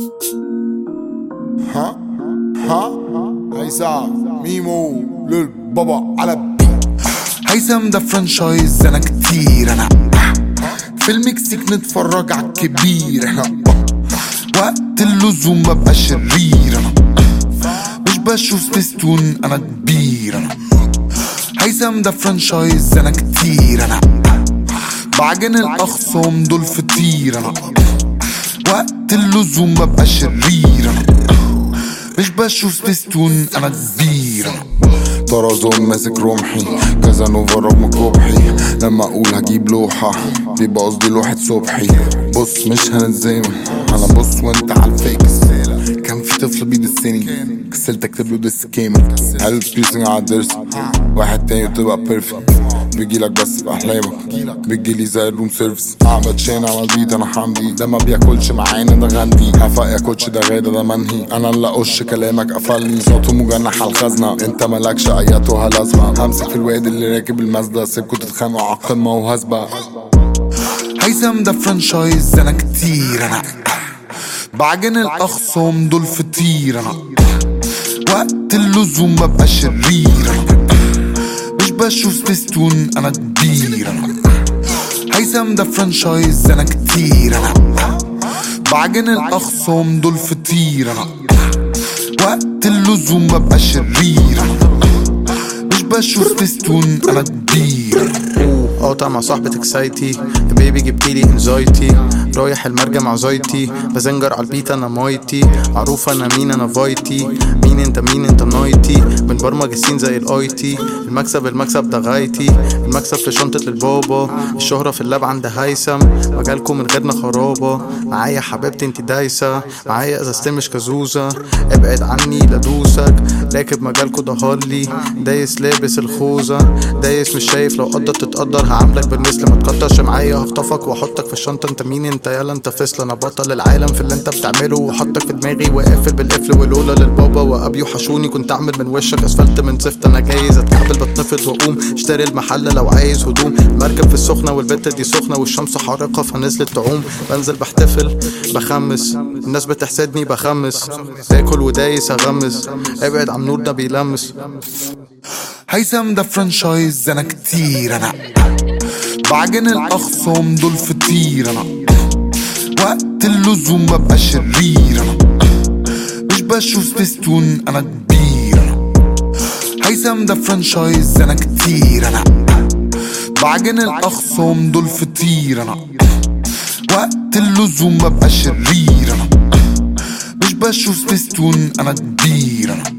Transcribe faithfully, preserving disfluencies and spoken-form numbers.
ها ها هيثم ميمو للبابا على بيت. هيثم ده فرانشايز انا كتير. انا في المكسيك نتفرج عالكبير. انا وقت اللزوم ببقى شرير. انا مش بشوف سبيستون انا كبير. انا هيثم ده فرانشايز انا كتير. انا بعجن الاخصام دول فطير. انا وقت اللزوم ببقى شرير. انا مش بشوف سبيستون انا كبير. انا طرزون ماسك رمحي كازانوفا رغم كبحي. لما اقول هجيب لوحة بيبقى قصدي لوحة صبحي. بص مش هنتزامن انا بص وانت عالفاكس. كان في طفل بيدسني كسلت اكتب له دس كامل. قلب بيسنج عالدرس واحد تاني تبقى بيرفكت. بيجيلك بس بأحلامك بيجيلي زي الروم سيرفيس. اعمل شين على البيت انا حمدي. ده ما بياكلش معانا ده غندي. هفق يا كوتش ده غاده ده منهي. انا اللي اقش كلامك قفلني. صوته مجنح على الخزنة انت مالكش اياتها لازمة. همسك في الواد اللي راكب المازدا سيبكوا تتخانقوا عالقمة وهزبة. هيثم ده فرانشايز انا كتير. انا بعجن الاخصام دول فطير. انا وقت اللزوم ببقى شرير. انا مش بشوف سبيستون انا كبير. انا هيثم ده فرانشايز انا كتير. انا بعجن الاخصام دول فطير. انا وقت اللزوم ببقى شرير. انا مش بشوف سبيستون انا كبير. قاطع مع صاحبة اكسايتي يا بيبي جبتيلي انزايتي. رايح المرجع مع زايتي بزنجر عالبيت انا مايتي. معروف انا مين انا فايتي. مين انت مين انت نايتي. بنبرمج السين زي الاي تي. المكسب المكسب ده غايتي. المكسب في شنطة البابا. الشهرة في اللاب عند هيثم. مجالكم من غيرنا خرابة. معايا حبيبتي انت دايسة. معايا ازازتين مش كازوزة. ابعد عني لدوسك. راكب مجالكم ده هارلي. دايس لابس الخوذة. دايس مش شايف لو قدرت تتقدر هعاملك بالمثل. ما تكترش معايا هخطفك واحطك في الشنطة. انت مين انت يالا انت فصل. انا بطل العالم في اللي انت بتعمله وحطك في دماغي وقافل بالقفل. ولولا للبابا وابي وحشوني كنت اعمل من وشك اسفلت من زفت. انا جايز اتقابل بتنفض واقوم اشتري المحل لو عايز هدوم. المركب في السخنة والبت دي سخنة والشمس حارقة فنزلت تعوم. بنزل بحتفل بخمس الناس بتحسدني بخمس. باكل ودايس اغمس. ابعد عن نور ده بيلمس. هيثم ده فرانشايز انا كتير. انا بعجن الاخصام دول فطير. انا وقت اللزوم ببقى شرير. انا مش بشوف سبيستون انا كبير. انا هيثم ده فرانشايز انا كتير. انا بعجن الاخصام دول فطير. انا وقت اللزوم ببقى شرير. انا مش بشوف سبيستون انا كبير. انا